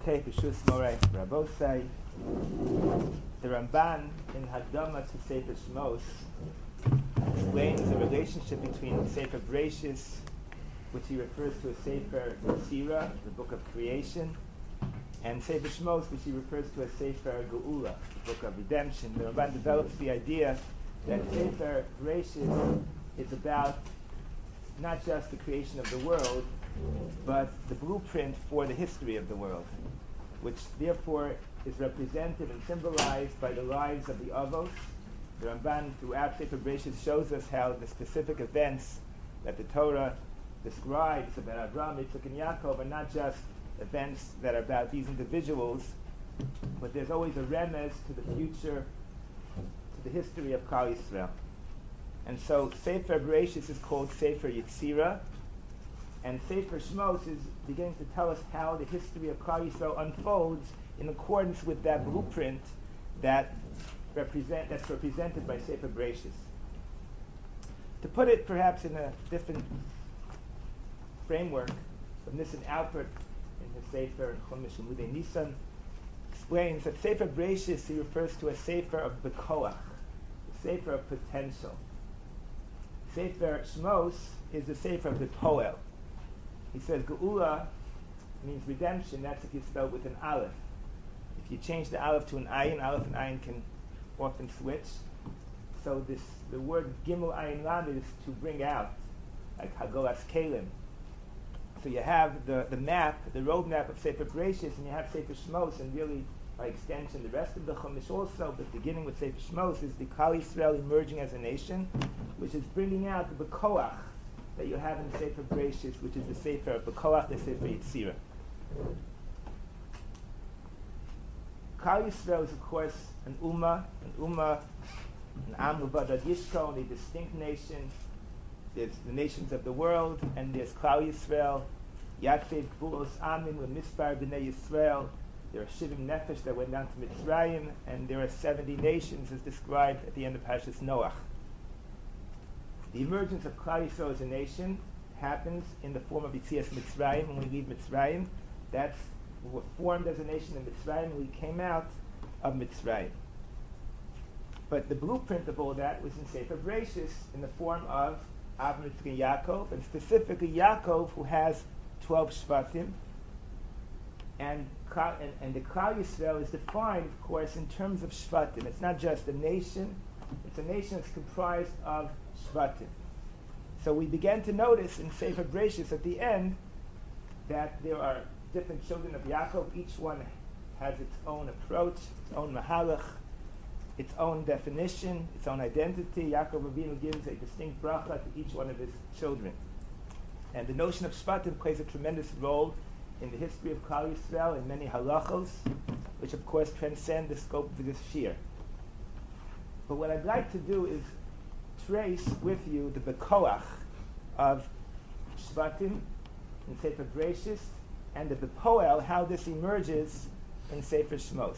Okay, B'Shus Morei Rabosai. The Ramban in Hadama to Sefer Shmos explains the relationship between Sefer Bereshis, which he refers to as Sefer Yetzirah, the book of creation, and Sefer Shmos, which he refers to as Sefer Geula, the book of redemption. The Ramban develops the idea that Sefer Bereshis is about not just the creation of the world, but the blueprint for the history of the world, which therefore is represented and symbolized by the lives of the Avos. The Ramban throughout Sefer Bereshis shows us how the specific events that the Torah describes about Abraham, Yitzchak, and Yaakov are not just events that are about these individuals, but there's always a remez to the future, to the history of Klal Yisrael. And so Sefer Bereshis is called Sefer Yetzirah, and Sefer Shmos is beginning to tell us how the history of Klal Yisrael unfolds in accordance with that blueprint that's represented by Sefer Bereshis. To put it perhaps in a different framework, Nissen Alpert in his Sefer Chumash Limudei Nisan explains that Sefer Bereshis he refers to as Sefer of Bekoach, the Sefer of potential. Sefer Shmos is the Sefer of the Poel. He says Geula means redemption. That's if you spell with an Aleph. If you change the Aleph to an Ayin, Aleph and Ayin can often switch. So the word Gimel Ayin Lamed is to bring out, like Hagolas Kalim. So you have the map, the roadmap of Sefer Bereshis, and you have Sefer Shmos, and really by extension the rest of the Chumash also, but beginning with Sefer Shmos is the Klal Yisrael emerging as a nation, which is bringing out the Bekoach that you have in Sefer Bereshis, which is the Sefer of Bekoach, the Sefer Yetzirah. Klal Yisrael is of course an Ummah, an Am Levadad Yishkol, a distinct nation. There's the nations of the world, and there's Klal Yisrael, Yatsev Gvulos Amin, Mispar B'nei Yisrael. There are Shivim Nefesh that went down to Mitzrayim, and there are 70 nations as described at the end of Parshas Noach. The emergence of Klal Yisrael as a nation happens in the form of Yetzias Mitzrayim. When we leave Mitzrayim, we were formed as a nation in Mitzrayim, and we came out of Mitzrayim. But the blueprint of all that was in Sefer Bereshis in the form of Avraham, Yitzchak, and Yaakov, and specifically Yaakov, who has 12 Shvatim, and the Klal Yisrael is defined, of course, in terms of Shvatim. It's not just a nation; it's a nation that's comprised of Shvatim. So we began to notice in Sefer Bereshis at the end that there are different children of Yaakov. Each one has its own approach, its own mahalach, its own definition, its own identity. Yaakov Avinu gives a distinct bracha to each one of his children. And the notion of Shvatim plays a tremendous role in the history of Klal Yisrael in many halachos, which of course transcend the scope of this shir. But what I'd like to do is trace with you the bekoach of Shvatim in Sefer Bereshis and the bepoel, how this emerges in Sefer Shmos.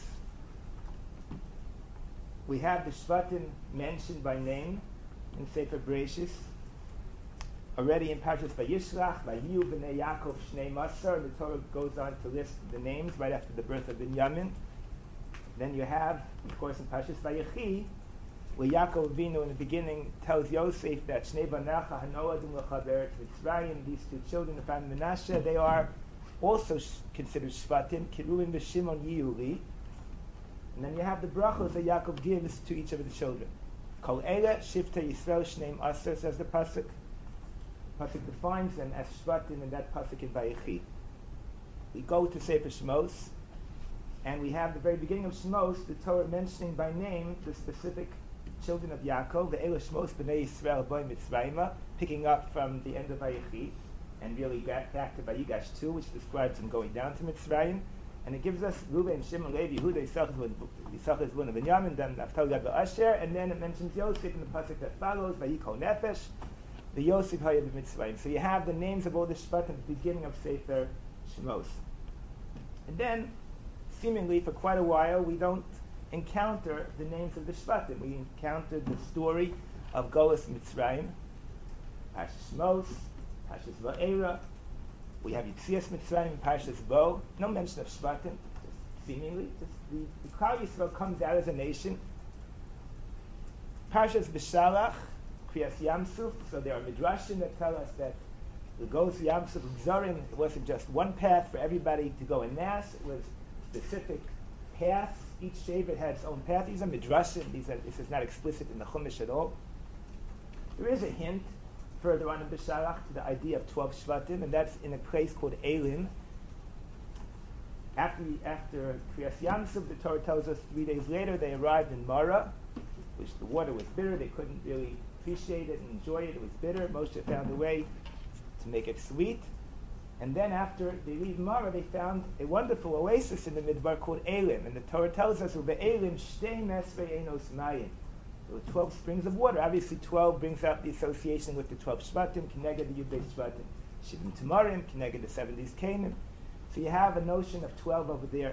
We have the Shvatim mentioned by name in Sefer Bereshis. Already in Parshas Vayishlach, Vayiyu b'nei Yaakov Shnei Masar, the Torah goes on to list the names right after the birth of Binyamin. Then you have, of course, in Parshas Vayechi, where Yaakov Avinu in the beginning tells Yosef that Shnei Banacha Hanoadim L'Chaver Mitzrayim, these two children of Menashe, they are also considered Shvatim, Kiruim v'Shimon Yiyuli. And then you have the brachos that Yaakov gives to each of the children. Kol Eile Shivtei Yisrael Shneim Aser, says the pasuk. Pasuk defines them as Shvatim in that pasuk in Vayechi. We go to Sefer Shmos, and we have the very beginning of Shmos, the Torah mentioning by name the specific children of Yaakov, the Eila Shmos b'nei Yisrael b'nei Mitzrayim, picking up from the end of Vayechi, and really back to Vayigash 2, which describes them going down to Mitzrayim. And it gives us Reuben, Shimon, Levi, Yehuda, Yisachar, Zvulun, and Binyamin, then Naphtali, Gad, Asher, and then it mentions Yosef in the pasuk that follows, Vayikol Nefesh, the Yosef Hayab Mitzrayim. So you have the names of all the Shvatim at the beginning of Sefer Shmos. And then, seemingly for quite a while, we don't encounter the names of the Shvatim. We encounter the story of Golas Mitzrayim, Parshas Shmos, Parshas Va'era, We have Yitzias Mitzrayim in Parshas Bo. No mention of Shvatim, just seemingly. Just the Klal Yisrael comes out as a nation. Parshas B'Shalach, Kriyas Yamsuf. So there are midrashim that tell us that the Goes Yamsuf Gzorim, it wasn't just one path for everybody to go en masse. It was specific paths. Each Shevet had its own path. These are midrashim. This is not explicit in the Chumash at all. There is a hint further on in B'Shalach to the idea of 12 Shvatim, and that's in a place called Elim. After Kriyas Yamsuf, the Torah tells us 3 days later they arrived in Mara, which the water was bitter. They couldn't really appreciate it and enjoy it. It was bitter. Moshe found a way to make it sweet. And then after they leave Mara, they found a wonderful oasis in the Midbar called Elim. And the Torah tells us, Elim shtei mesvei enos mayim. There were 12 springs of water. Obviously, 12 brings out the association with the 12 Shvatim, Kineged the Yudbei Shvatim, Shivim Tamarim, Kineged the 70s Canaan. So you have a notion of 12 over there.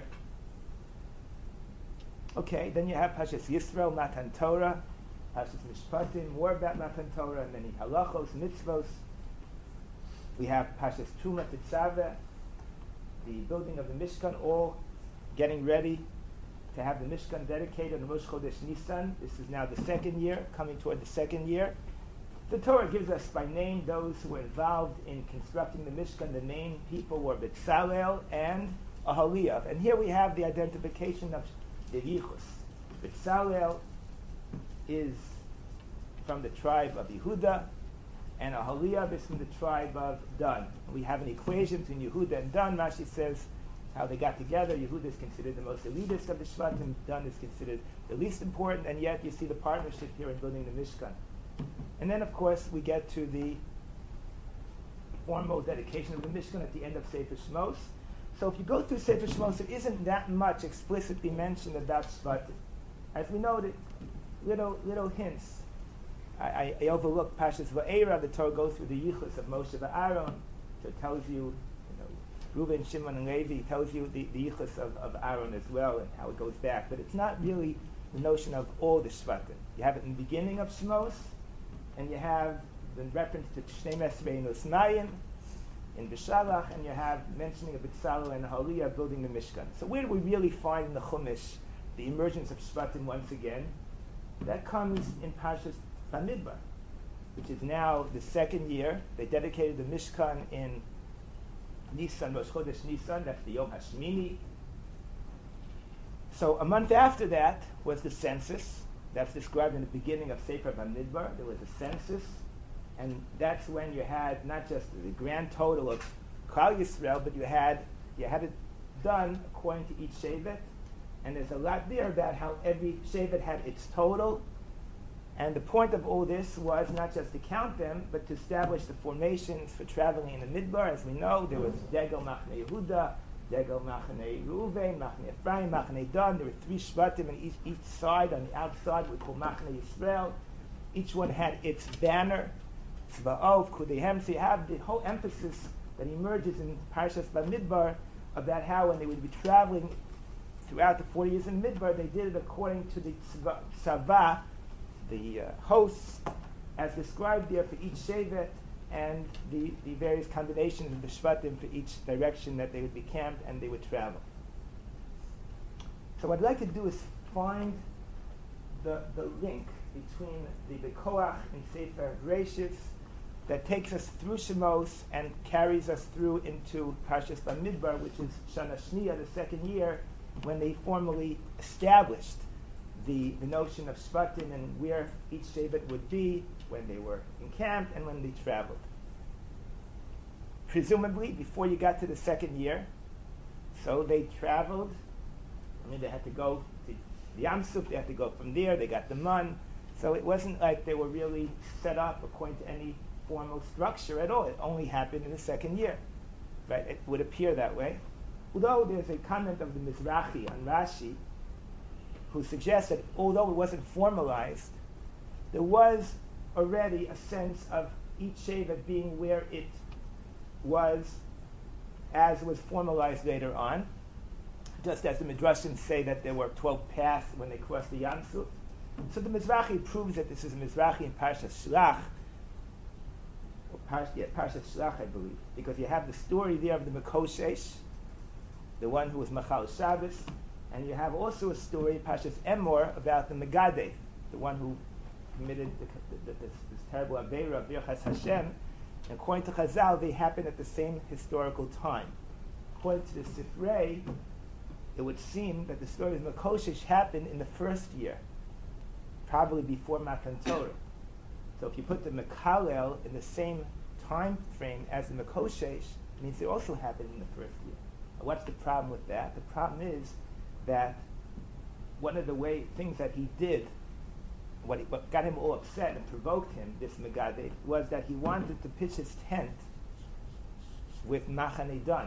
Okay, then you have Pashas Yisrael, Matan Torah, Pashas Mishpatim, more about Matan Torah, and then Halachos, Mitzvos. We have Pashas Truma Tetzaveh, the building of the Mishkan, all getting ready to have the Mishkan dedicated on Rosh Chodesh Nisan. This is now the second year, coming toward the second year. The Torah gives us by name those who were involved in constructing the Mishkan. The main people were Betzalel and Ahaliav. And here we have the identification of the Yichus. Betzalel is from the tribe of Yehuda, and Ahaliav is from the tribe of Dan. We have an equation between Yehuda and Dan. Rashi says how they got together. Yehuda is considered the most elitist of the Shvatim. Dan is considered the least important, and yet you see the partnership here in building the Mishkan. And then, of course, we get to the formal dedication of the Mishkan at the end of Sefer Shmos. So if you go through Sefer Shmos, there isn't that much explicitly mentioned about Shvatim. As we noted, little hints. I overlooked Pashas Va'era. The Torah goes through the Yichus of Moshe Aaron. So it tells you, Reuven, Shimon, and Levi tells you the Yichus of Aaron as well and how it goes back. But it's not really the notion of all the Shvatim. You have it in the beginning of Shmos, and you have the reference to Shnei Mesvei Enos Mayim in B'Shalach, and you have mentioning of Betzalel and Ahaliav building the Mishkan. So where do we really find in the Chumash the emergence of Shvatim once again? That comes in Parshas Bamidbar, which is now the second year. They dedicated the Mishkan in Nisan, Rosh Chodesh Nisan. That's the Yom Hashmini. So a month after that was the census. That's described in the beginning of Sefer Bamidbar. There was a census, and that's when you had not just the grand total of Klal Yisrael, but you had it done according to each Shevet. And there's a lot there about how every Shevet had its total. And the point of all this was not just to count them, but to establish the formations for traveling in the Midbar. As we know, there was Degel Machne Yehuda, Degel Machne Reuven, Machne Ephraim, Machne Dan. There were 3 Shvatim on each side. On the outside, we call Machne Yisrael. Each one had its banner, Tzva'ov, Kudehem. So you have the whole emphasis that emerges in Parshas Bamidbar about how when they would be traveling throughout the 40 years in Midbar, they did it according to the Tzava, the hosts, as described there for each Shevet, and the various combinations of the Shvatim for each direction that they would be camped and they would travel. So what I'd like to do is find the link between the Bekoach in Sefer Bereshis that takes us through Shemos and carries us through into Parshas Bamidbar, which is Shana Shniya, the second year, when they formally established the notion of Shvatim and where each Shevet would be when they were encamped and when they traveled. Presumably, before you got to the second year, so they traveled. They had to go to the Yam Suf, they had to go from there, they got the Man. So it wasn't like they were really set up according to any formal structure at all. It only happened in the second year. Right? It would appear that way. Although there's a comment of the Mizrahi on Rashi, who suggests that although it wasn't formalized, there was already a sense of each Shevet being where it was, as was formalized later on. Just as the Midrashim say that there were 12 paths when they crossed the Yam Suf. So the Mizrahi proves that this is a Mizrahi in Parshas Shlach. Parashat Shlach, I believe, because you have the story there of the Mekoshesh, the one who was Machal Shabbos, and you have also a story, Parashat Emor, about the Megadeh, the one who committed this terrible Aveira of Birchas Hashem. And according to Chazal, they happen at the same historical time. According to the Sifrei, it would seem that the story of Mekoshesh happened in the first year, probably before Matan Torah. So if you put the Mekalel in the same time frame as the Mekoshesh, it means it also happened in the first year. Now, what's the problem with that? The problem is that one of the things that he did, what got him all upset and provoked him, this Megadeh, was that he wanted to pitch his tent with Machane Dan.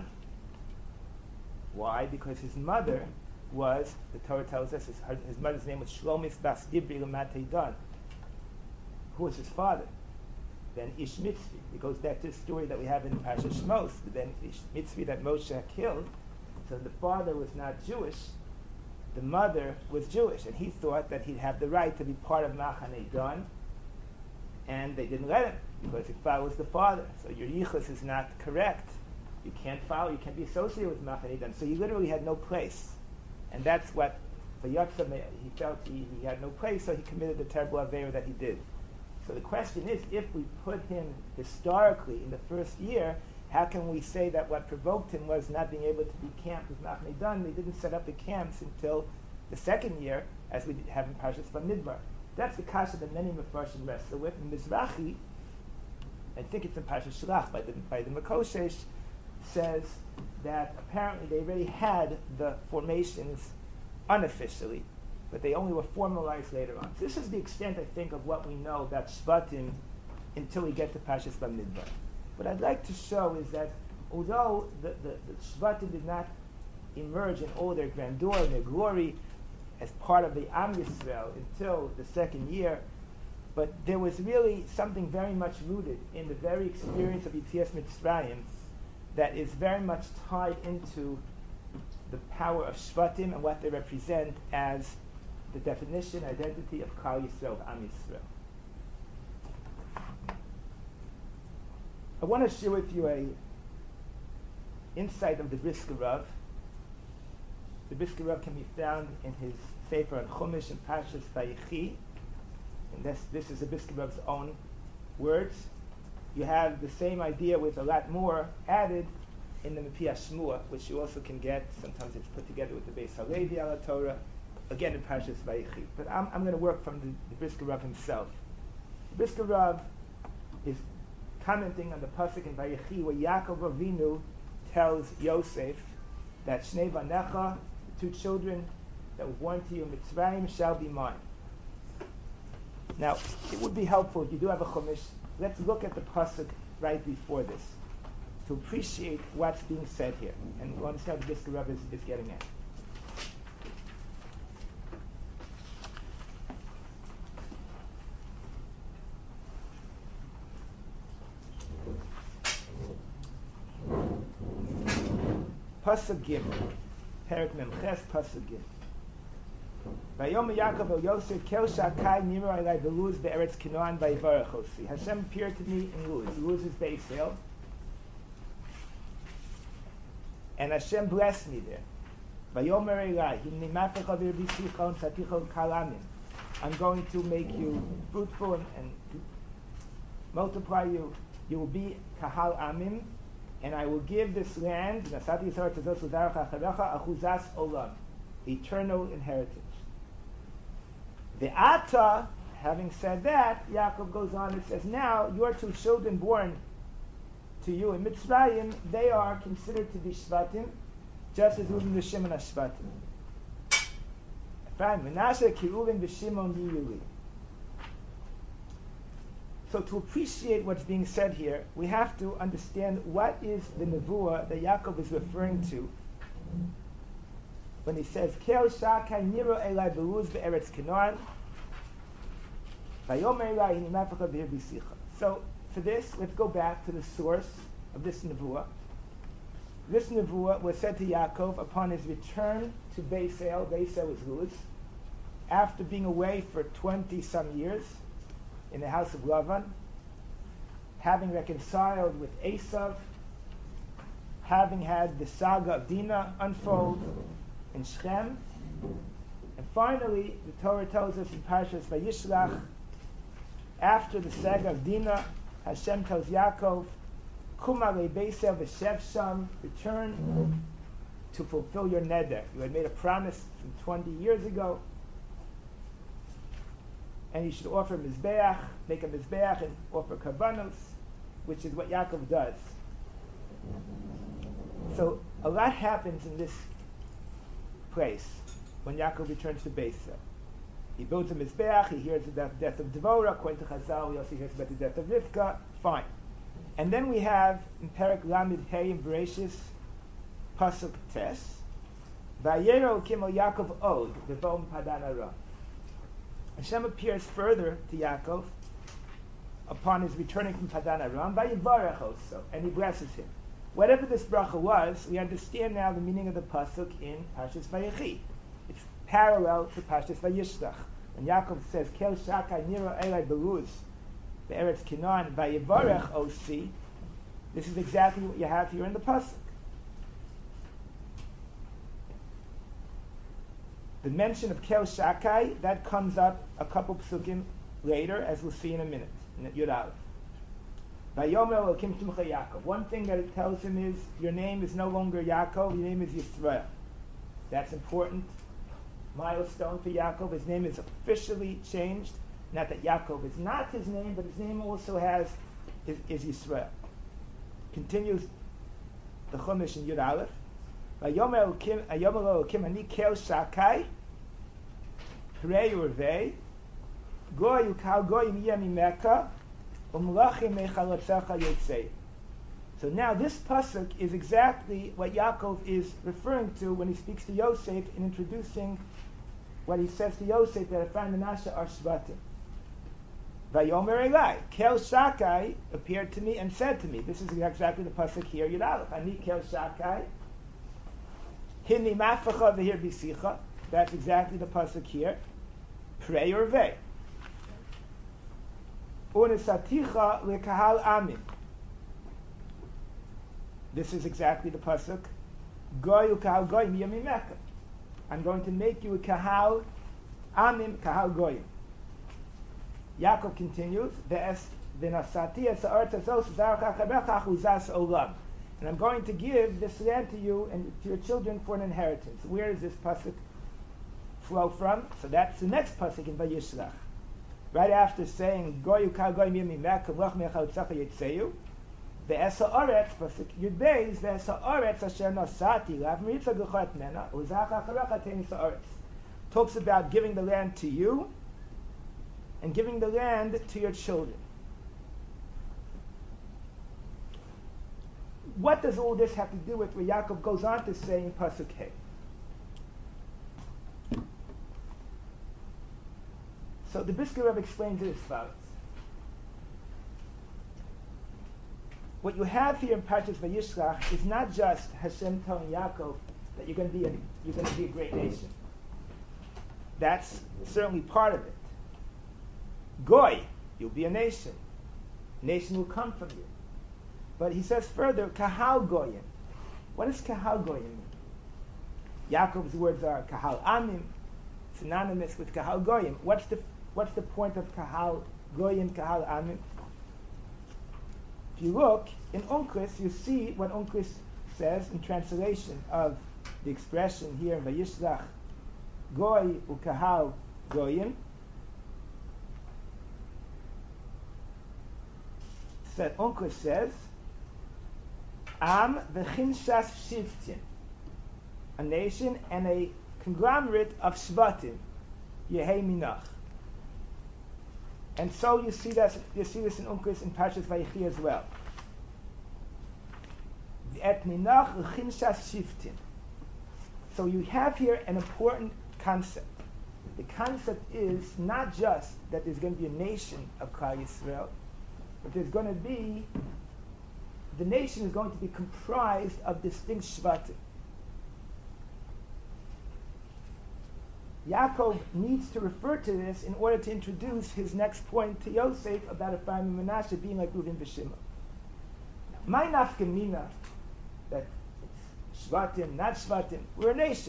Why? Because his mother was, the Torah tells us, his mother's name was Shlomis Bas Dibri L'Matei Dan. Who was his father? Then Ish Mitzvi. It goes back to the story that we have in Parashat Shmos. Then Ish Mitzvi that Moshe killed. So the father was not Jewish. The mother was Jewish, and he thought that he'd have the right to be part of Machane Dan, and they didn't let him because he follows the father. So your yichus is not correct. You can't follow. You can't be associated with Machane Dan. So he literally had no place, and that's what for Yatzam he felt he had no place. So he committed the terrible aveira that he did. So the question is, if we put him historically in the first year, how can we say that what provoked him was not being able to be camped with Machane Dan? They didn't set up the camps until the second year, as we have in Parshas Bamidbar. That's the kasha that many Mefarshim wrestle with. And Mizrahi, I think it's in Parshas Shlach by the Mekoshesh, says that apparently they already had the formations unofficially, but they only were formalized later on. So this is the extent, I think, of what we know about Shvatim until we get to Parshas Bamidbar. What I'd like to show is that although the Shvatim did not emerge in all their grandeur and their glory as part of the Am Yisrael until the second year, but there was really something very much rooted in the very experience of Yetzias Mitzrayim that is very much tied into the power of Shvatim and what they represent as the definition, identity of Klal Yisrael, of Am Yisrael. I want to share with you a insight of the Brisker Rav. The Brisker Rav can be found in his Sefer on Chumash and Parshas Vayechi, and this is the Brisker Rav's own words. You have the same idea with a lot more added in the Mepi Shmua, which you also can get. Sometimes it's put together with the Beis Halevi ala Torah, again in Parshas Vayechi. But I'm going to work from the Brisker Rav himself. The Brisker Rav is commenting on the pasuk in Vayechi where Yaakov Avinu tells Yosef that Shnei Banecha, the two children that were born to you in Mitzrayim, shall be mine. Now, it would be helpful if you do have a Chumash. Let's look at the pasuk right before this to appreciate what's being said here, and we'll understand what this Rebbe is getting at. Pasuk Gimel, Perek Memches, Pasuk Gimel. Vayom Yaakov el Yosef kel shakai niro alai beluz be'eretz Canaan vayivarechosi. Hashem appeared to me in Luz. Luz is Beisel, and Hashem blessed me there. Vayomer elai himni mafecha v'yirbichicha u'nsaticha kalamin. I'm going to make you fruitful and multiply you. You will be kahal amim. And I will give this land, eternal inheritance. The Ata, having said that, Yaakov goes on and says, now your two children born to you in Mitzrayim, they are considered to be Shvatim, just as Reuben and Shimon are Shvatim. Menashe, Kiruvin, V'Shimon, Yiyuli. So to appreciate what's being said here, we have to understand what is the nevuah that Yaakov is referring to when he says, "Kel shakai niro elai beruz be'eretz Canaan, vayomer elai hini mafecha v'yirbichicha." So for this, let's go back to the source of this nevuah. This nevuah was said to Yaakov upon his return to Beisel. Beisel is Luz, after being away for 20 some years in the house of Lavan, having reconciled with Esav, having had the saga of Dinah unfold in Shechem, and finally the Torah tells us in Parshas Vayishlach, after the saga of Dinah, Hashem tells Yaakov, Kuma le'beisel v'shev sham, return to fulfill your neder. You had made a promise from 20 years ago, and you should offer mizbeach, make a mizbeach, and offer karbanos, which is what Yaakov does. So a lot happens in this place when Yaakov returns to Beisel. He builds a mizbeach, he hears about the death of Devorah, according to Chazal, he also hears about the death of Rivka, fine. And then we have in Perek Lamed Hey in Bereshis, Pasuk Tes, Vayero Kimel Yaakov Od, V'vom Padan Aram. Hashem appears further to Yaakov upon his returning from Padan Aram, Vayivarech also, and he blesses him. Whatever this bracha was, we understand now the meaning of the pasuk in Parshas Vayechi. It's parallel to Parshas Vayishlach. When Yaakov says, Kel Shakai Nira Elai Beruz, the Eretz Canaan, Vayivarech Osi, this is exactly what you have here in the pasuk. The mention of Kel Shakai, that comes up a couple psukim later, as we'll see in a minute, in Yud Aleph. Vayomer Elokim Shemcha Yaakov. One thing that it tells him is, your name is no longer Yaakov, your name is Yisrael. That's important milestone for Yaakov. His name is officially changed. Not that Yaakov is not his name, but his name also is Yisrael. Continues the Chumash in Yud Aleph. Vayomer Elokim Ani Kel Shakai Prei Urvei Goy Ukal Goyim Yemi Mecca. So now this pasuk is exactly what Yaakov is referring to when he speaks to Yosef in introducing what he says to Yosef, that Ephraim and Manasseh are Shvatim. Vayomer Elai, Kel Shakai appeared to me and said to me. This is exactly the pasuk here, Yud Aleph. Ani Kel Shakai, Hini Mafacha v'hir bisicha. That's exactly the pasuk here. Prei Urvei. Unesaticha lekahal amin. This is exactly the pasuk. Goy ukahal goyim yamimeka. I'm going to make you a kahal amim, kahal goyim. Yaakov continues, v'nasati es ha'aretz hazos zarach acharecha achuzas olam. And I'm going to give this land to you and to your children for an inheritance. Where does this pasuk flow from? So that's the next pasuk in Vayishlach. Right after saying Goy Ukal Goy Mimi Mek Lach Mechal Tzach Yitzeyu, the Esa Oretz pasuk Yud Beis, the Esa Oretz Asher Nosati Lav Mitzah Gechat Mena Uzach Acharecha Tein Esa Oretz talks about giving the land to you and giving the land to your children. What does all this have to do with what Yaakov goes on to say in pasuk Hey? So the Brisker Rebbe explains it as follows. What you have here in Parshas Vayishlach is not just Hashem telling Yaakov that you're going to be a great nation. That's certainly part of it. Goy, you'll be a nation. Nation will come from you. But he says further, Kahal Goyim. What does Kahal Goyim mean? Yaakov's words are Kahal Amim, synonymous with Kahal Goyim. What's the point of Kahal Goyim, Kahal Amim? If you look in Onkelos, you see what Onkelos says in translation of the expression here in Vayishlach, Goy u'Kahal Goyim. That Onkelos says, Am v'chinshas shivtin, a nation and a conglomerate of shvatim, Yehei Minach. And so you see this in Onkelos in Parshas Vayechi as well. Et Minach v'chinshas shivtin. So you have here an important concept. The concept is not just that there's going to be a nation of Klal Yisrael, but there's going to be, the nation is going to be comprised of distinct shvatim. Yaakov needs to refer to this in order to introduce his next point to Yosef about Ephraim and Menashe being like Reuven and Shimon. My nafkamina, that it's Shvatim, not Shvatim, we're a nation.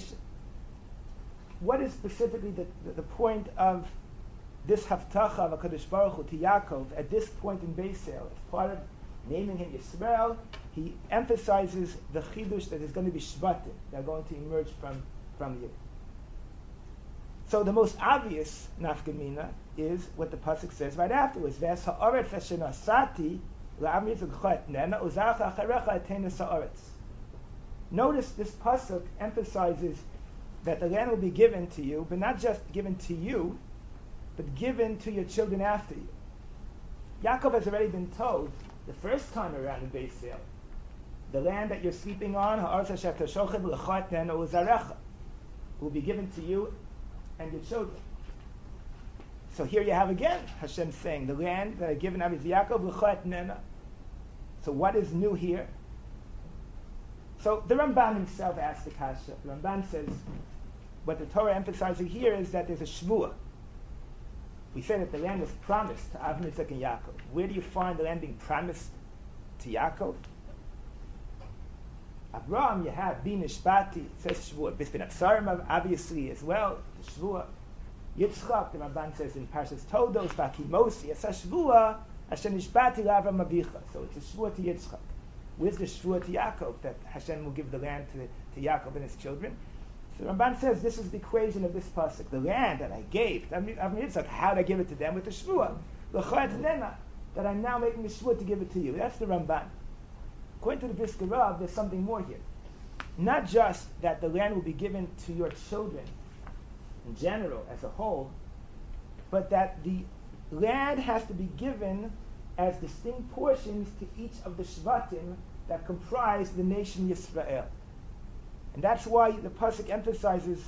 What is specifically the point of this haftacha of HaKadosh Baruch Hu to Yaakov at this point in Beisel? As part of naming him Yisrael, he emphasizes the chidush that is going to be Shvatim, that are going to emerge from you. So the most obvious nafkamina is what the pasuk says right afterwards. Ves ha'aretz asher nasati la'amritz nena uzacha acharecha etena sa'aretz. Notice this pasuk emphasizes that the land will be given to you, but not just given to you, but given to your children after you. Yaakov has already been told the first time around in Beisel, the land that you're sleeping on, ha'aretz asher tashochet l'chat nena uzarecha, will be given to you and your children. So here you have again Hashem saying, the land that I given Avos Yaakov l'chat nena. So what is new here? So the Ramban himself asked the kasha. The Ramban says, what the Torah emphasizing here is that there's a shvuah. We say that the land was promised to Avram, Yitzchak, and Yaakov. Where do you find the land being promised to Yaakov? Abraham, you have Bin Ishbati, it says Shvuah. Bispin Atzarim, obviously, as well, the Shvuah. Yitzchak, the Ramban says in Parshas Toldos, Vakimosi, it's a Shvuah, Hashem Ishbati L'Avram Avicha. So it's a Shvuah to Yitzchak. Where's the Shvuah to Yaakov, that Hashem will give the land to Yaakov and his children? So the Ramban says this is the equation of this pasuk. The land that I gave, Yitzchak, how did I give it to them? With the Shvuah. L'chat nena, that I'm now making the Shvuah to give it to you. That's the Ramban. According to the Brisker Rav, there's something more here. Not just that the land will be given to your children in general, as a whole, but that the land has to be given as distinct portions to each of the Shvatim that comprise the nation Yisrael. And that's why the pasuk emphasizes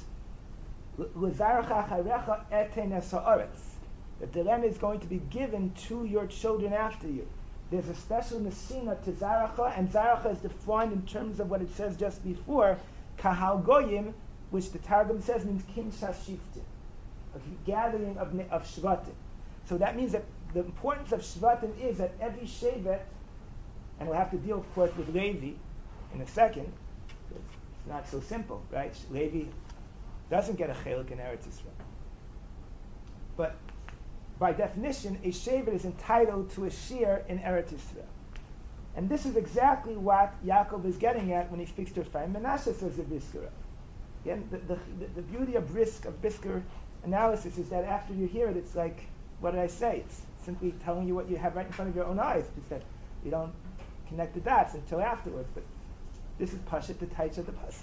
that the land is going to be given to your children after you. There's a special nesina to Zaracha, and Zaracha is defined in terms of what it says just before, Kahal Goyim, which the Targum says means Kim Shashiftim, a gathering of Shvatim. So that means that the importance of Shvatim is that every Shevet, and we'll have to deal, of course, with Levi in a second, it's not so simple, right? Levi doesn't get a chelik in Eretz Yisrael. But by definition, a Shevet is entitled to a share in Eretz Yisrael. And this is exactly what Yaakov is getting at when he speaks to Ephraim. Menashe says the Brisker. Again, the beauty of Brisker analysis is that after you hear it, it's like, what did I say? It's simply telling you what you have right in front of your own eyes. It's that you don't connect the dots until afterwards. But this is Pashat, the Taich of the Pasuk.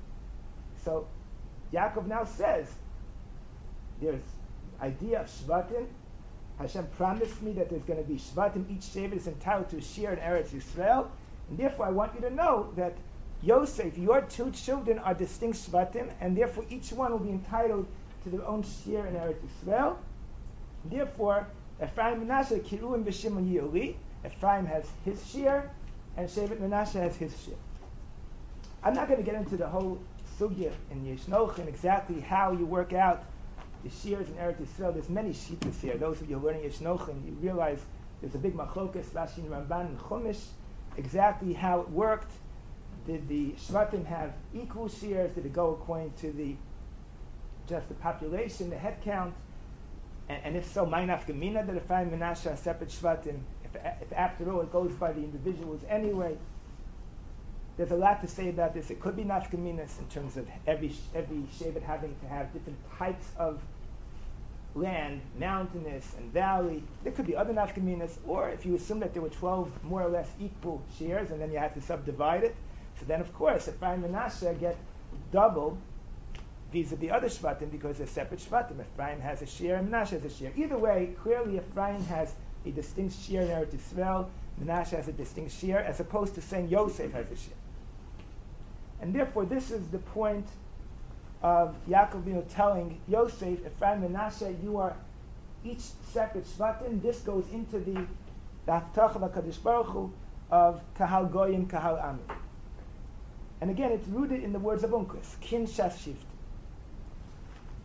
So Yaakov now says, there's idea of Shvatim. Hashem promised me that there's going to be Shvatim. Each Shevet is entitled to a share in Eretz Yisrael. And therefore I want you to know that Yosef, your two children are distinct Shvatim, and therefore each one will be entitled to their own share in Eretz Yisrael. Therefore, Ephraim and Menashe, Kiruim B'Shimon Yili. Ephraim has his share, and Shevet Menashe has his share. I'm not going to get into the whole sugya in Yeshnochim, exactly how you work out the shears in Eretz Yisrael. There's many shittas here. Those of you learning Yeshnochim, you realize there's a big machlokas, Rashi and Ramban and Chumash, exactly how it worked. Did the Shvatim have equal shears? Did it go according to just the population, the head count? And if so, my nafkamina, that Ephraim and Menashe are separate Shvatim, if after all it goes by the individuals anyway. There's a lot to say about this. It could be nafkaminas in terms of every shevet having to have different types of land, mountainous and valley. There could be other nafkaminas, or if you assume that there were 12 more or less equal shares and then you had to subdivide it, so then of course Ephraim and Menashe get double vis-a-vis other Shvatim because they're separate Shvatim. Ephraim has a share and Menashe has a share. Either way, clearly Ephraim has a distinct share in Eretz Yisrael, Menashe has a distinct share, as opposed to saying Yosef has a share. And therefore, this is the point of Yaakov telling Yosef, Ephraim and Menashe, you are each separate Shvatim. This goes into the Haftarah of HaKadosh Baruch Hu of Kahal Goyim, Kahal Amim. And again, it's rooted in the words of Unkos, Kin Shas Shifti.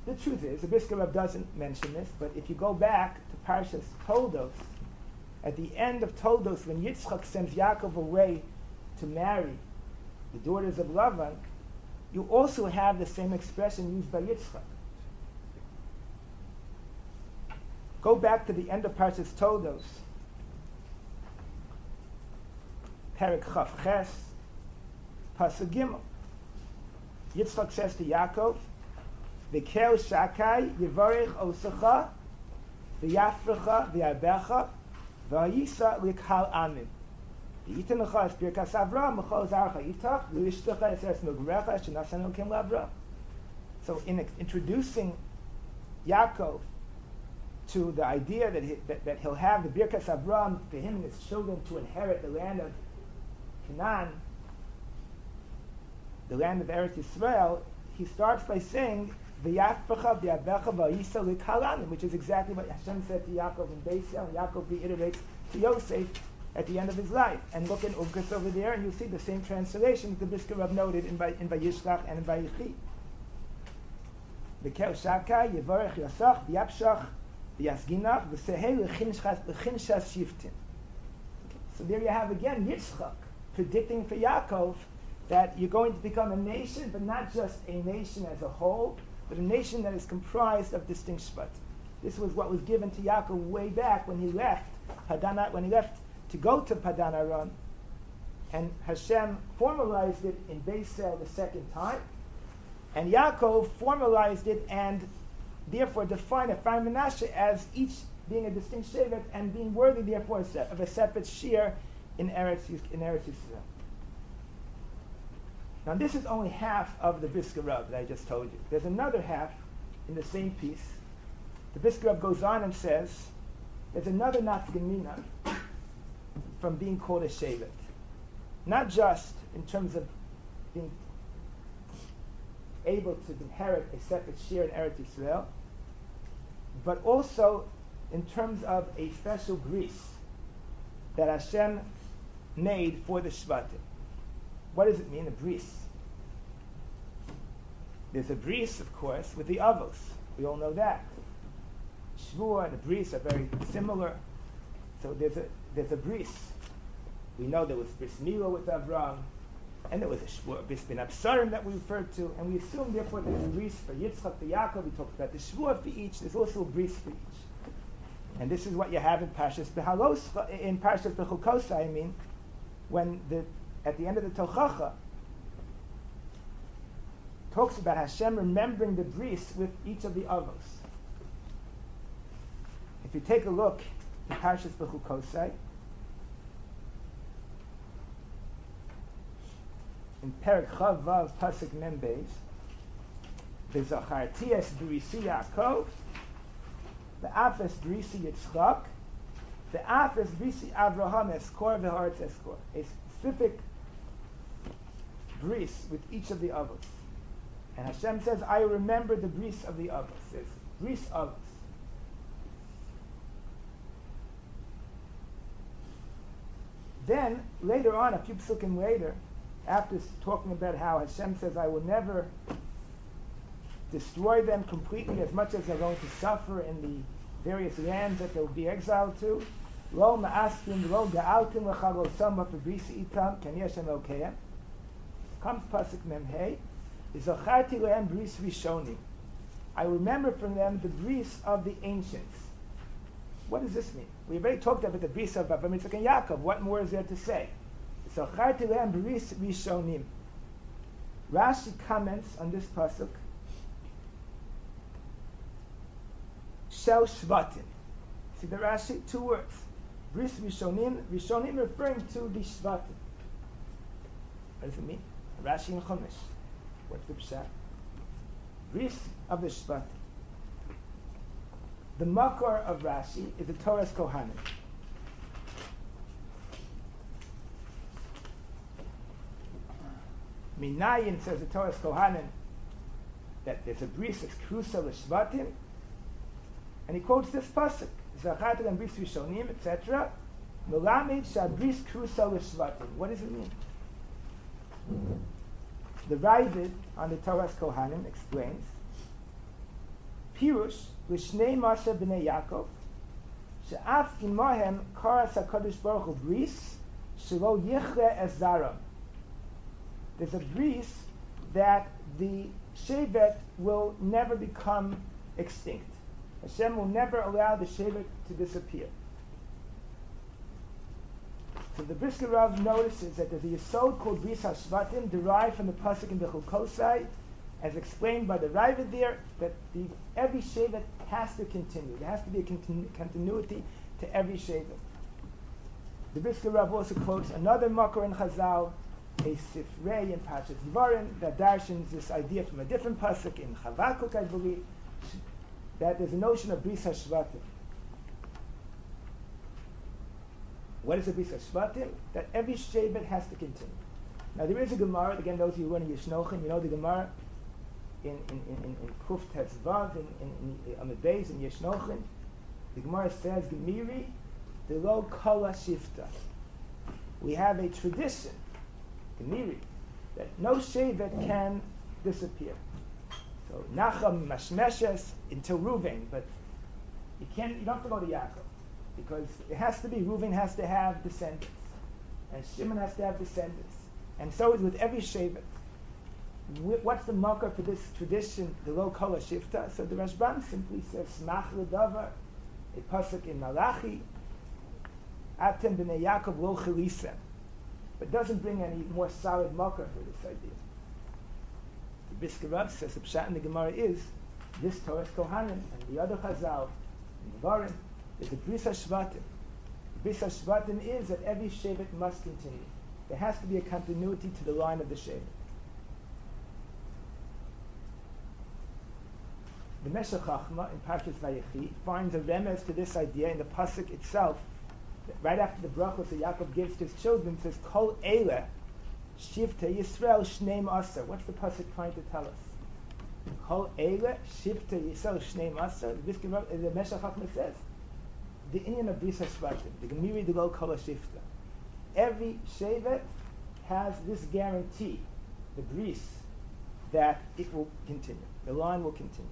the truth is, the Brisker Rav doesn't mention this, but if you go back to Parshas Toldos, at the end of Toldos, when Yitzchak sends Yaakov away to marry the daughters of Lavan, you also have the same expression used by Yitzchak. Go back to the end of Parshas Toldos, Perek Chaf Ches, Pasuk Gimel. Yitzchak says to Yaakov, V'kel shakai yivarech osecha, v'yafrecha v'yabecha, v'ayisa likhal amin. V'yitin lecha es birkas Avraham, m'chol zarcha yitach, v'yishtecha es eretz megurecha, shenasan elokim l'Avraham. So in introducing Yaakov to the idea that he'll have the birkas Avraham for him and his children to inherit the land of Canaan, the land of Eretz Yisrael, he starts by saying, V'yafrecha v'yabecha v'ayisa likhal amin, which is exactly what Hashem said to Yaakov in Beisel, and Yaakov reiterates to Yosef at the end of his life. And look in Ugras over there, and you'll see the same translation the Brisker Rav noted in Vayishlach and in Vayichi. V'kel shakai yivarech yasach v'yapshach v'yasginach v'sehei l'chinshas shiftin. So there you have again Yitzchak predicting for Yaakov that you're going to become a nation, but not just a nation as a whole, but a nation that is comprised of distinct shvatim. This was what was given to Yaakov way back when he left to go to Padan Aram, and Hashem formalized it in Beisel the second time, and Yaakov formalized it and therefore defined Ephraim and Menashe as each being a distinct shevet and being worthy therefore of a separate shir in Eretz Yisrael. Now this is only half of the Brisker Rav that I just told you. There's another half in the same piece. The Brisker Rav goes on and says, there's another nafkamina from being called a shevet. Not just in terms of being able to inherit a separate shir in Eretz Yisrael, but also in terms of a special bris that Hashem made for the Shvatim. What does it mean, a bris? There's a bris, of course, with the Avos. We all know that. Shvuah and a bris are very similar. So there's a bris. We know there was bris Milah with Avram, and there was a Shvuah, bris bin Absarim that we referred to, and we assume therefore there's a bris for Yitzchak, for Yaakov. We talked about the Shvuah for each. There's also a bris for each. And this is what you have in Parshas Behalos, in Parshas Bechukosa, I mean, when at the end of the Tochacha, talks about Hashem remembering the bris with each of the avos. If you take a look in Parshas Bechukosai, in Perek Chav Vav Pasuk Mem Beis, V'zacharti es brisi Yaakov, V'af es brisi Yitzchak, V'af es brisi Avraham eskor v'haaretz eskor. A specific bris with each of the avos. And Hashem says, I remember the bris of the avos. It's bris avos. Then, later on, a few psukim later, after talking about how Hashem says, I will never destroy them completely as much as they're going to suffer in the various lands that they'll be exiled to, Lo ma'askim lo ga'altim l'chalosam v'brisi itam ken yeshem elkeim. Comes pasuk mem hey. Zacharti lehem bris rishonim. I remember from them the bris of the ancients. What does this mean? We already talked about the bris of Avraham, Yitzchak, and Yaakov. What more is there to say? Zacharti lehem bris rishonim. Rashi comments on this pasuk. Shel shvatim. See the Rashi? Two words. Bris rishonim. Rishonim referring to the shvatim. What does it mean? Rashi and Chumash. What's the pshat? Bris of the shvatim. The makor of Rashi is the Torah's Kohanim. Minayin says the Torah's Kohanim that there's a bris of krusa l'shvatim, and he quotes this pasuk: "Zacharti and bris rishonim, etc." Melamid shabris krusa l'shvatim. What does it mean? The Ravid on the Torah's Kohanim explains Pirush l'shnei Moshe b'nei Yaakov she'af imahem karas HaKadosh Baruch Hu bris shelo yichre es zaram. There's a bris that the shevet will never become extinct. Hashem will never allow the shevet to disappear. So the Brisker Rav notices that there's a yesod called Bris HaShvatim derived from the pasuk in Bechukosai, as explained by the Ravid there, that every shevet has to continue. There has to be a continuity to every shevet. The Brisker Rav also quotes another makor in Chazal, a Sifrei in Parshas Dvarim, that darshans this idea from a different pasuk in Chavakuk, I believe, that there's a notion of Bris HaShvatim. What is a Bris HaShvatim? That every shevet has to continue. Now there is a Gemara, again those of you who run Yishnochen, you know the Gemara in Kuf Tetzvav, in Amud Beis, in Yishnochen, the Gemara says, Gemiri, the lo kala shifta. We have a tradition, Gemiri, that no shevet can disappear. So Nacham Mashmeshes until Ruvain, but you don't have to go to Yaakov, because it has to be, Ruvain has to have descendants, and Shimon has to have descendants, and so is with every shevet. What's the marker for this tradition, the lo kala shifta? So the Rashbam simply says, Smach l'davar, a pasuk in Malachi, Atem b'nei Yaakov lo chilisem, but doesn't bring any more solid marker for this idea. The Brisker Rav says the pshat in the Gemara is this Torah Kohanim and the other Chazal in Dvarim is the Bris HaShvatim. The Bris HaShvatim is that every shevet must continue. There has to be a continuity to the line of the shevet. The Meshech Chachma in Parshas Vayechi finds a remez to this idea in the pasuk itself. That right after the brachos that Yaakov gives to his children, says Kol Eile Shivta Yisrael Shneim Aser. What's the pasuk trying to tell us? Kol Eile Shivta Yisrael Shneim Aser. The Meshech Chachma says the Inyan of Bris HaShvatim, the Gemiri de Lo Kol Shivta. Every shevet has this guarantee, the bris, that it will continue. The line will continue.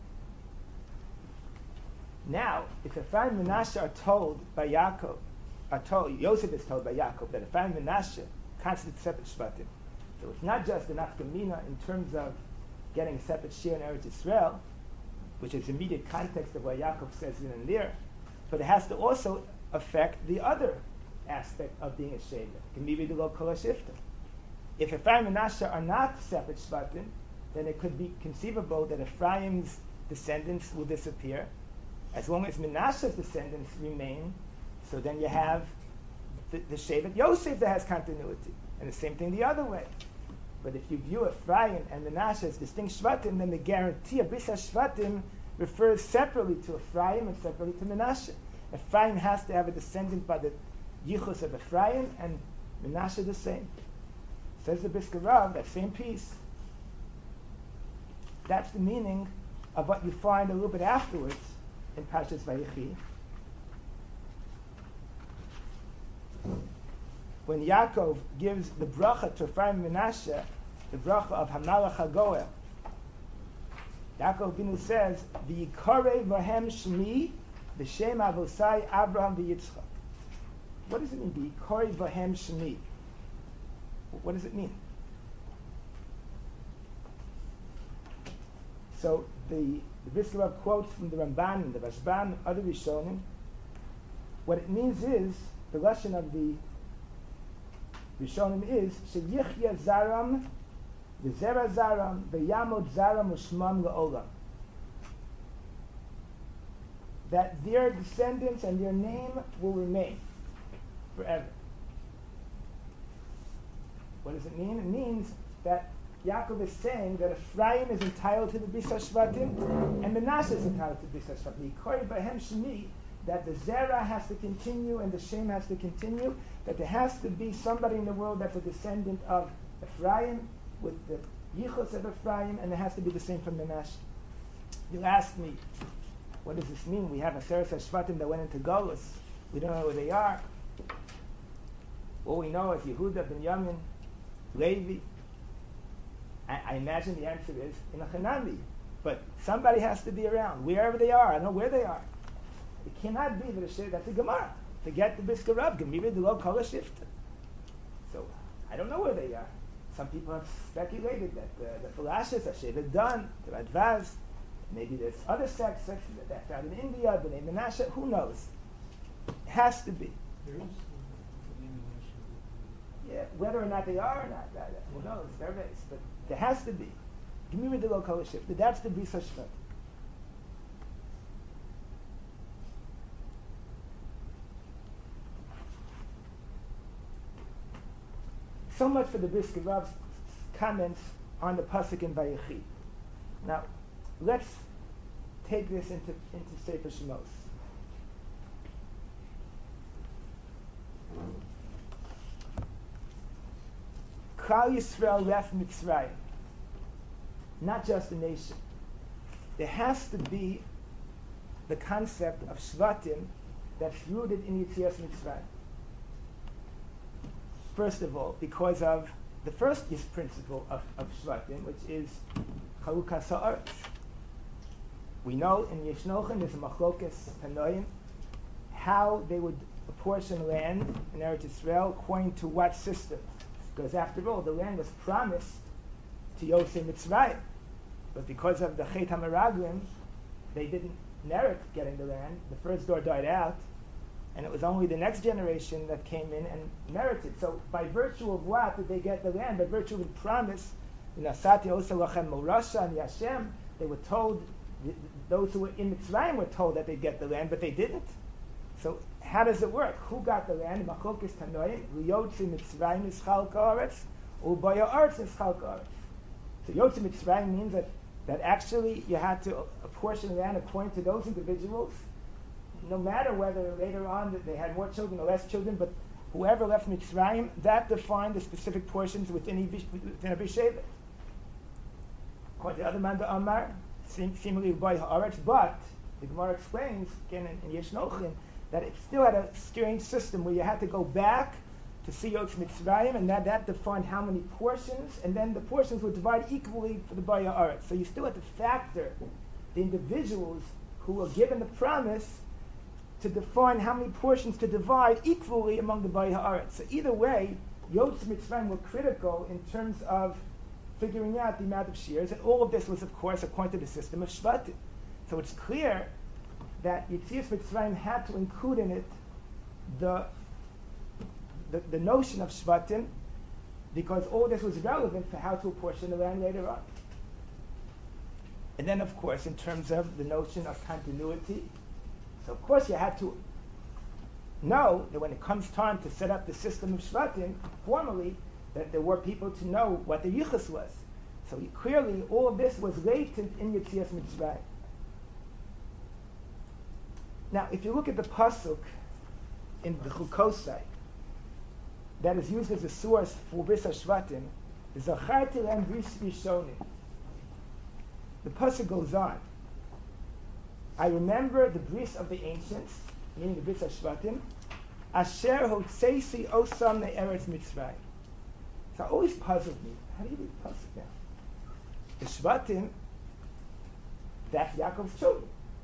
Now, if Ephraim and Menashe are told by Yaakov, Yosef is told by Yaakov that Ephraim and Menashe constitute separate shvatim. So it's not just the nafkamina in terms of getting a separate share in Eretz Yisrael, which is the immediate context of what Yaakov says in and there, but it has to also affect the other aspect of being a shevet. Gemiri de lo kol shifta. If Ephraim and Menashe are not separate shvatim, then it could be conceivable that Ephraim's descendants will disappear. As long as Menashe's descendants remain, so then you have the shevet Yosef that has continuity, and the same thing the other way. But if you view Ephraim and Menashe as distinct shvatim, then the guarantee of Bris HaShvatim refers separately to Ephraim and separately to Menashe. Ephraim has to have a descendant by the yichus of Ephraim, and Menashe the same. Says the Brisker Rav, that same piece. That's the meaning of what you find a little bit afterwards in Parshas Vayechi, when Yaakov gives the bracha to Ephraim and Menashe, the bracha of Hamalach HaGoel. Yaakov Binu says, "V'yikarei v'hem shmi v'shem avosai Abraham v'Yitzchak." What does it mean? V'yikarei v'hem shmi. What does it mean? So the Brisker Rav quotes from the Ramban and the Rashbam, other Rishonim. What it means is, the lesson of the Rishonim is, Sheyichya zaram, v'zera zaram, v'yamod zaram u'shmam la'olam. That their descendants and their name will remain forever. What does it mean? It means that Yaakov is saying that Ephraim is entitled to the Bris HaShvatim and Menashe is entitled to the Bris HaShvatim. Yikori b'hem shemi, that the Zerah has to continue and the Shem has to continue, that there has to be somebody in the world that's a descendant of Ephraim with the Yichus of Ephraim, and there has to be the same for Menashe. You ask me, what does this mean? We have a Seres HaShvatim that went into Golus. We don't know where they are. All we know is Yehuda, Binyamin, Levi. I imagine the answer is in a Hanami. But somebody has to be around, wherever they are. I don't know where they are. It cannot be that a shayla, that's a Gemara. Forget the Brisker Rav, Gemira de lo kol shifta. So, I don't know where they are. Some people have speculated that the Falashas are Sheva done, the Radvaz. Maybe there's other sects that are found in India, B'nai Menashe, who knows? It has to be. There is Yeah, whether or not they are or not, who knows? There is. But there has to be. Gemira de lo kol shifta. That's the Bris HaShvat. So much for the Brisker Rav's comments on the pasuk in Vayechi. Now, let's take this into Sefer Shemos. Klal Yisrael left Mitzrayim, not just a nation. There has to be the concept of Shvatim that's rooted in Yetzias Mitzrayim. First of all, because of the first principle of Shvatim, which is Chalukas Ha'aretz. We know in Yeshnochen there's a Machlokas Tanoim how they would apportion land in Eretz Yisrael according to what system. Because after all, the land was promised to Yosef Mitzrayim. But because of the Chet HaMeraglim, they didn't merit getting the land. The first door died out. And it was only the next generation that came in and merited. So by virtue of what did they get the land? By virtue of the promise, Nasati Osa Lachem Morasha and Yashem, they were told, those who were in Mitzrayim were told that they'd get the land, but they didn't. So how does it work? Who got the land? Machlokes Tanoim, Yotzi Mitzrayim Ischal Ka'aretz, Ubaya Aretz Ischal Ka'aretz. So Yotzi Mitzrayim means that actually you had to apportion land according to those individuals, no matter whether later on that they had more children or less children, but whoever left Mitzrayim, that defined the specific portions within every Shevet. According to the other man, the Amar, seemingly by Haaretz, but the Gemara explains again in Yeshnochen that it still had a strange system where you had to go back to see Yotz Mitzrayim, and that defined how many portions, and then the portions were divided equally for the Bay Haaretz. So you still had to factor the individuals who were given the promise to define how many portions to divide equally among the Bay Haaretz. So either way, Yotz Mitzrayim were critical in terms of figuring out the amount of shears, and all of this was, of course, according to the system of Shvatim. So it's clear that Yetzias Mitzrayim had to include in it the notion of Shvatim, because all this was relevant for how to apportion the land later on. And then, of course, in terms of the notion of continuity, so of course you had to know that when it comes time to set up the system of Shvatim formally, that there were people to know what the Yichus was. So clearly all of this was latent in Yetzias Mitzrayim. Now, if you look at the pasuk in the Chukosai that is used as a source for Bris HaShvatim, Zacharti Lehem Bris Rishonim. The pasuk goes on. I remember the bris of the ancients, meaning the Bris HaShvatim, Asher Hotzeisi Osam Ne'eretz Mitzrayim. So it always puzzled me. How do you read the pasuk now? The Shvatim, that's Yaakov's children.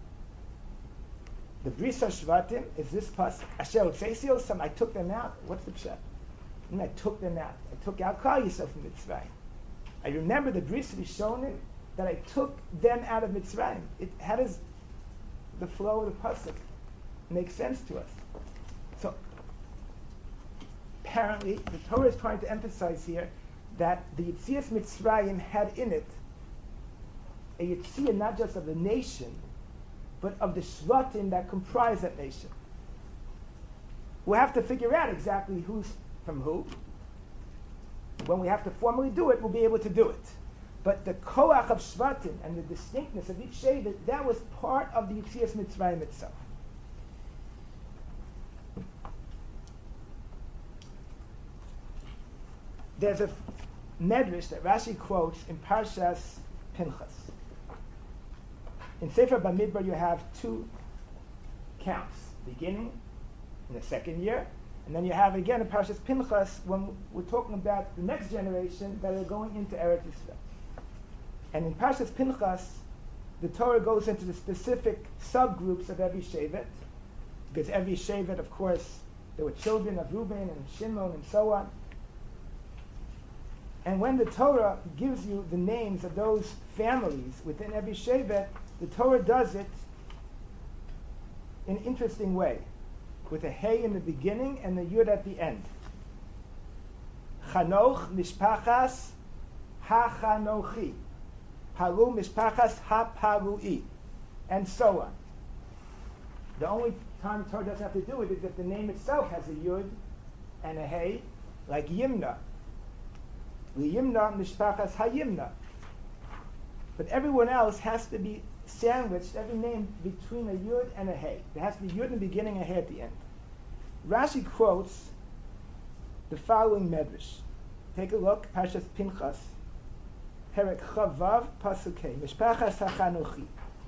The Bris HaShvatim is this pasuk. Asher Hotzeisi Osam, I took them out. What's the pshat? I took them out. I took out Klal Yisrael from Mitzrayim. I remember the Bris Rishonim that I took them out of Mitzrayim. How does the flow of the pasuk make sense to us? So apparently, the Torah is trying to emphasize here that the Yetzias Mitzrayim had in it a Yetziyah not just of the nation, but of the Shvatim that comprise that nation. We'll have to figure out exactly who's from who. When we have to formally do it, we'll be able to do it. But the koach of Shvatim and the distinctness of each Shevet, that was part of the Yetzias Mitzrayim itself. There's a medrash that Rashi quotes in Parshas Pinchas. In Sefer Bamidbar you have two counts, beginning in the second year, and then you have again in Parshas Pinchas when we're talking about the next generation that are going into Eretz Yisrael. And in Parshas Pinchas, the Torah goes into the specific subgroups of every Shevet, because every Shevet, of course, there were children of Reuben and Shimon and so on. And when the Torah gives you the names of those families within every Shevet, the Torah does it in an interesting way, with a Hey in the beginning and the Yud at the end. Chanoch mishpachas ha-chanochi, Paru mishpachas ha-parui, and so on. The only time the Torah doesn't have to do it is if the name itself has a Yud and a Hey, like Yimna. Yimna mishpachas ha-Yimna. But everyone else has to be sandwiched, every name between a Yud and a Hey. There has to be Yud in the beginning and a Hey at the end. Rashi quotes the following medrash. Take a look, Parshas Pinchas, Perek Chavav, Pasuk Hey, Mishpachas HaChanochi.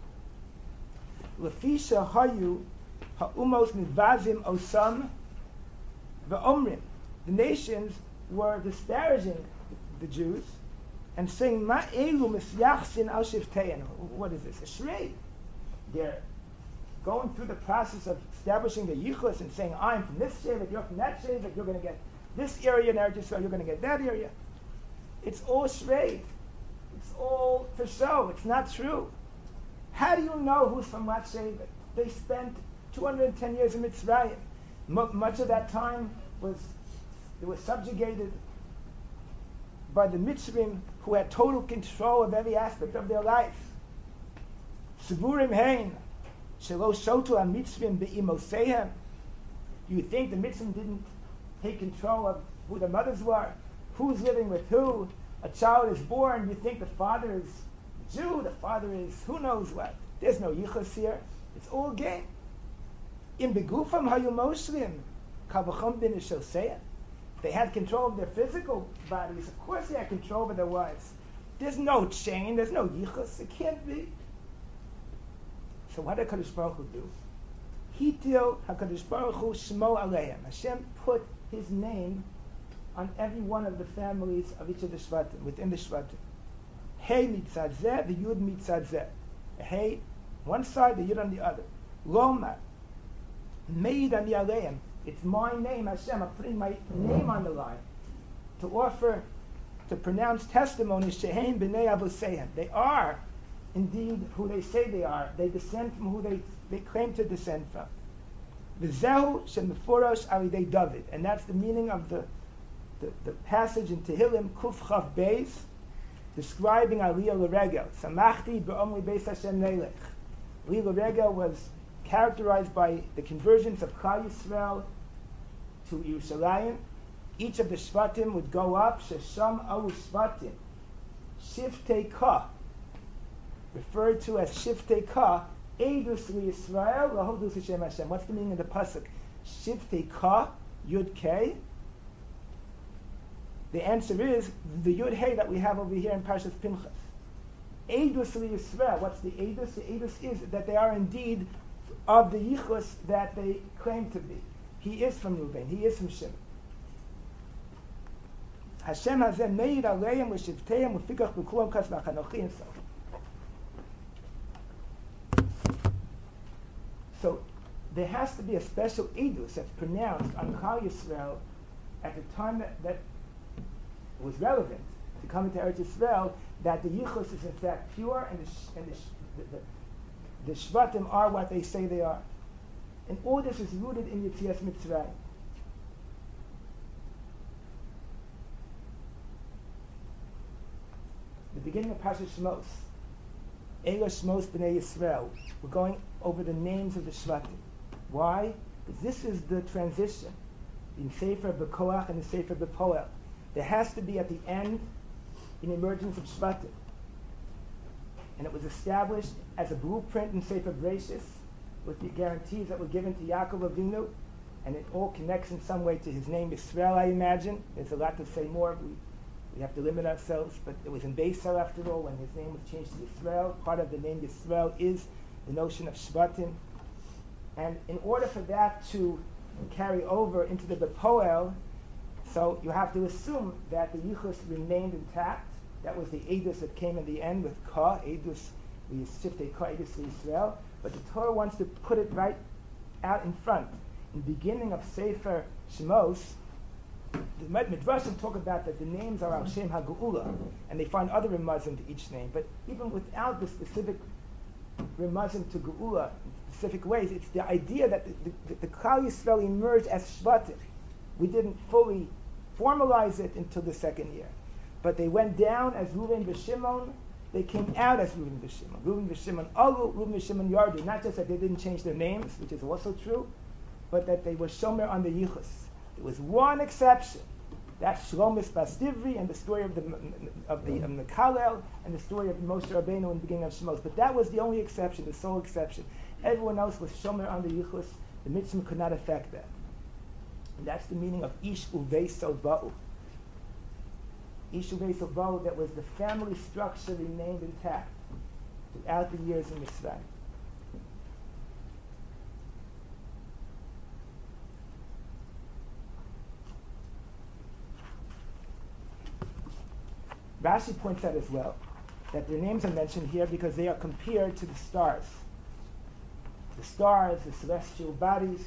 Lefisha hayu ha'umos nivazim osam v'omrim. The nations were disparaging the Jews and saying, Ma elu misyachsin al shivtein. What is this? A shrei. They're going through the process of establishing the yichus and saying, I'm from this shevet, you're from that shevet, you're going to get this area in Eretz Yisrael, you're going to get that area. It's all shrei. It's all for show. It's not true. How do you know who's from what shevet? They spent 210 years in Mitzrayim. Much of that time they were subjugated by the Mitzrim, who had total control of every aspect of their life. Sivurim hein, shelo shotu ha-Mitzrim be'imosehem. You think the Mitzrim didn't take control of who the mothers were, who's living with who? A child is born, you think the father is Jew, the father is who knows what. There's no yichus here. It's all game. In begufam hayu moshlim, kavachom bin shoseyah. They had control of their physical bodies. Of course they had control over their wives. There's no chain, there's no yichus. It can't be. So what did HaKadosh Baruch Hu do? Hitil HaKadosh Baruch Hu shmo aleim. Hashem put his name on every one of the families of each of the Shvatim, within the Shvatim. Hey mitzad zeh, the Yud mitzad zeh. Hey, one side, the Yud on the other. Lomar, Meid ani aleim. It's my name, Hashem. I'm putting my name on the line to offer, to pronounce testimony. Shehem b'nei avusehem. They are indeed who they say they are. They descend from who they claim to descend from. V'zehu shemeforosh alidei David, and that's the meaning of the passage in Tehillim Kuf Chav Beis, describing Aliyah L'Regel. Samachti b'omri beis Hashem nelech. Aliyah L'Regel was characterized by the conversions of Klal Yisrael to Yerushalayim. Each of the Shvatim would go up, Shesham Alu Shvatim, Shiftei Ka, referred to as Shiftei Ka, Eidus Yisrael, Lahodus Hashem Hashem. What's the meaning of the pasuk? Shiftei Ka, Yud Kei. The answer is the Yud Hey that we have over here in Parshas Pinchas. Eidus Yisrael. What's the Eidus? The Eidus is that they are indeed of the Yichus that they claim to be. He is from Reuben. He is from Shimon. Hashem hazeh meid aleim v'shivteim v'fikach b'kulam kas v'achanochi, and so. So there has to be a special edus that's pronounced on Klal Yisrael at the time that was relevant to come into Eretz Yisrael, that the Yichus is in fact pure and the Shvatim are what they say they are. And all this is rooted in Yetzias Mitzrayim. The beginning of Parshas Shmos, Elo Shmos B'nai Yisrael. We're going over the names of the Shvatim. Why? Because this is the transition in Sefer B'Koach and the Sefer B'Poel. There has to be at the end an emergence of Shvatim. And it was established as a blueprint in Sefer Bereshis with the guarantees that were given to Yaakov Avinu, and it all connects in some way to his name Yisrael, I imagine. There's a lot to say more. We have to limit ourselves, but it was in Beisar after all when his name was changed to Yisrael. Part of the name Yisrael is the notion of Shvatim. And in order for that to carry over into the Bepoel, so you have to assume that the Yichus remained intact. That was the Edus that came in the end with Ka, Edus we shiftei kodesh Yisrael, but the Torah wants to put it right out in front. In the beginning of Sefer Shemos, the Midrashim talk about that the names are Al Shem HaGeula, and they find other remazim to each name. But even without the specific remazim to Geula in specific ways, it's the idea that the Klal Yisrael emerged as Shvatim. We didn't fully formalize it until the second year. But they went down as Reuven v'Shimon, they came out as Reuven v'Shimon. Reuven v'Shimon Alu, Reuven v'Shimon Yardu. Not just that they didn't change their names, which is also true, but that they were Shomer on the Yichus. There was one exception. That's Shlomis Bastivri and the story of the Kalel and the story of Moshe Rabbeinu in the beginning of Shemos. But that was the only exception, the sole exception. Everyone else was Shomer on the Yichus. The mitzvah could not affect that. And that's the meaning of Ish Uveisel Ba'u. Ish Uveisel Ba'u, that was the family structure remained intact throughout the years in Mitzrayim. Rashi points out as well that their names are mentioned here because they are compared to the stars. The stars, the celestial bodies.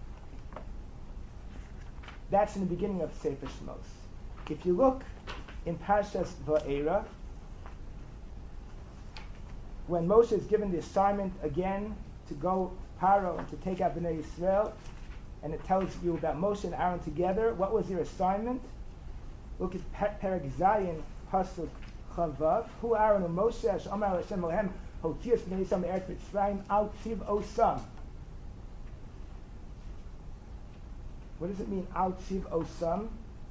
That's in the beginning of Sefer Shemos. If you look in Parshas Va'era, when Moshe is given the assignment again to go to Paro and to take out Bnei Yisrael, and it tells you about Moshe and Aaron together, what was their assignment? Look at Perek Zayin, Pasuk Chavav. Hu Aaron and Moshe, Asher Amar Hashem Mohem, Hotias Bnei Yisrael Me'eretz Mitzrayim, Al Tziv Osam. What does it mean, Al Tziv Osam?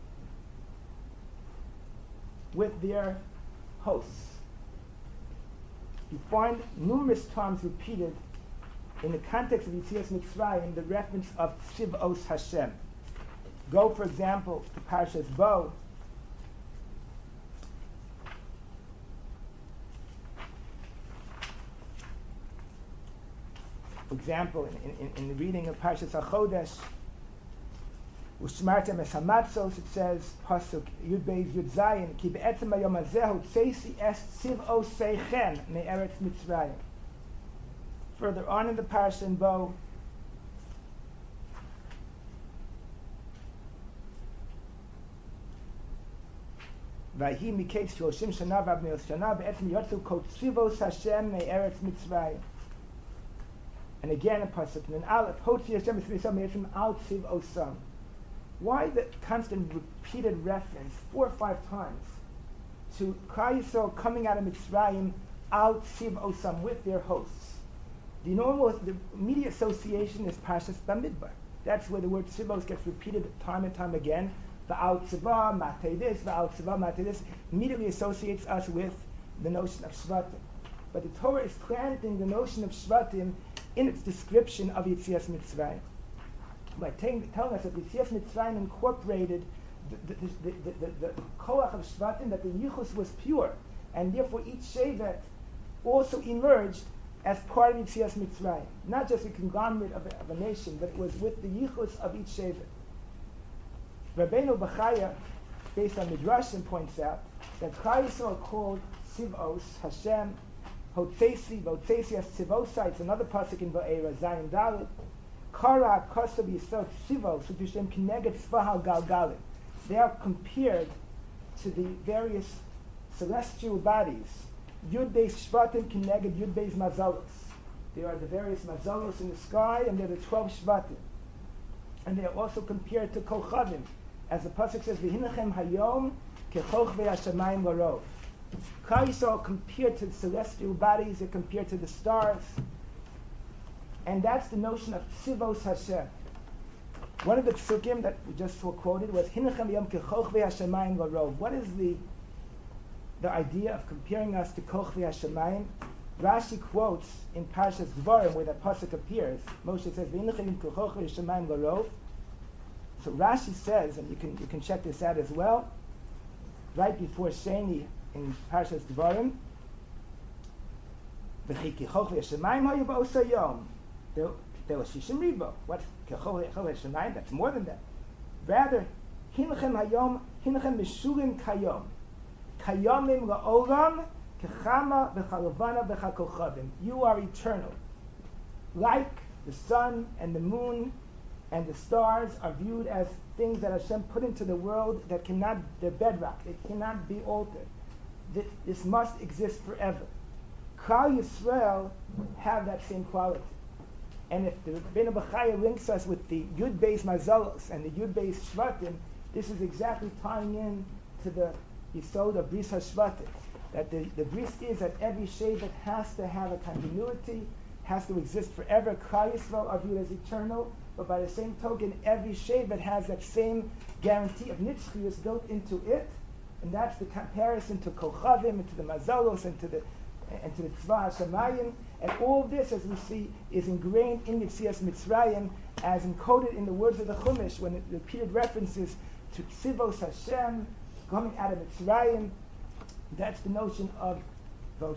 With their hosts. You find numerous times repeated in the context of Yetzias Mitzrayim the reference of Tziv Os Hashem. Go, for example, to Parshas Bo. For example, in the reading of Parshas HaChodesh, Ushmartem es hamatzos, it says, Pasuk Yud Beis Yud Zayin, Ki be'etzem hayom hazehu tzeisi es tziv'o seichem me'eretz Mitzrayim. Further on in the Parsha in Bo, Vayhi miketz shoshim shana v'abnei shana be'etzem yotzu kol tziv'os Hashem me'eretz Mitzrayim. And again in Pasuk Nun Aleph, Hotzi Hashem Yisrael me'etzem al tziv'o sam. Why the constant repeated reference 4 or 5 times to Klal Yisrael coming out of Mitzrayim al Tziv Osam with their hosts? The immediate association is Parshas Bamidbar. That's where the word Tzivos gets repeated time and time again. Va'al Tziva, Matei this, Va'al Tziva, Matei this, immediately associates us with the notion of Shvatim. But the Torah is planting the notion of Shvatim in its description of Yetzias Mitzrayim, by telling us that Yetzias Mitzrayim incorporated the koach of Shvatim, that the Yichus was pure, and therefore each Shevet also emerged as part of Yetzias Mitzrayim. Not just a conglomerate of a nation, but it was with the Yichus of each Shevet. Rabbeinu Bachaya, based on Midrashim, points out that Klal Yisrael are called Tzivos, Hashem, Hotzesi, Votzesi as Tzivosai. It's another pasuk in Va'era, Zayin Dalet. Kara Kosav Yisrael Tzivos, U'Tishem Kineged Tzvahal Galgalim. They are compared to the various celestial bodies. Yud Beis Shvatim Kineged Yud Beis Mazalos. There are the various Mazalos in the sky, and there are the 12 Shvatim. And they are also compared to Kochavim, as the pasuk says, V'hinachem Hayom Kechochvei Hashemayim Larov. Klal Yisrael compared to the celestial bodies, they're compared to the stars. And that's the notion of Tzivos Hashem. One of the psukim that we just saw quoted was Hinachem Yom Kechochvei Hashemayim Larov. What is the idea of comparing us to Kochvei Hashemayim? Rashi quotes in Parshas Dvarim where that pasuk appears. Moshe says Hinachem Yom Kechochvei Hashemayim Larov. So Rashi says, and you can check this out as well, right before Sheni in Parshas Dvarim, V'chi Kechochvei Hashemayim Hayu Ba'osa Yom. There was Shishim Ribo. What's Kechovei Shemayim? That's more than that. Rather, Hinachem Hayom, Hinachem Meshurim Kayom. Kayomim La'olam, Kechama v'chalovana v'chakochavim. You are eternal. Like the sun and the moon and the stars are viewed as things that Hashem put into the world that cannot, they're bedrock, they cannot be altered. This must exist forever. Klal Yisrael have that same quality. And if the Rebbeinu Bechaya links us with the Yud Beis Mazalos and the Yud Beis Shvatim, this is exactly tying in to the Yisod of Bris HaShvatim. That the bris is that every shevet has to have a continuity, has to exist forever. Klal Yisrael are viewed as eternal, but by the same token, every shevet has that same guarantee of nitzchiyus built into it, and that's the comparison to Kochavim, and to the Mazalos, and to the Tzva HaShamayim, and all of this, as we see, is ingrained in Yetzias Mitzrayim, as encoded in the words of the Chumash, when it repeated references to Tzivos Hashem, coming out of Mitzrayim. That's the notion of the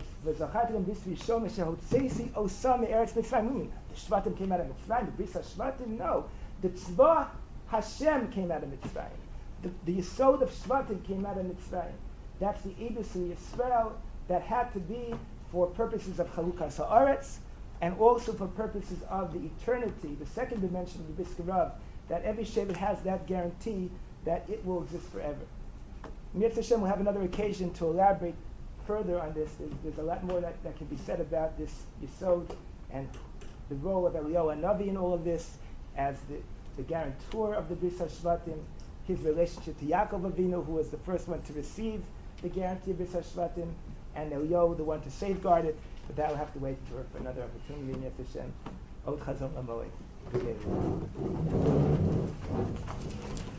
Shvatim came out of Mitzrayim, the Bris HaShvatim, no. The Tzva Hashem came out of Mitzrayim. The Yisod of Shvatim came out of Mitzrayim. That's the Edus of Yisrael that had to be for purposes of Chalukas Haaretz and also for purposes of the eternity, the second dimension of the Briskarav, that every Shevet has that guarantee that it will exist forever. Mirz Hashem will have another occasion to elaborate further on this. There's a lot more that can be said about this Yisod and the role of Eliyahu Hanavi in all of this as the guarantor of the Bris HaShvatim, his relationship to Yaakov Avinu, who was the first one to receive the guarantee of Bris HaShvatim, and Eliyahu, the one to safeguard it. But that will have to wait for another opportunity. Mirz Hashem. Od Chazon Lamoed.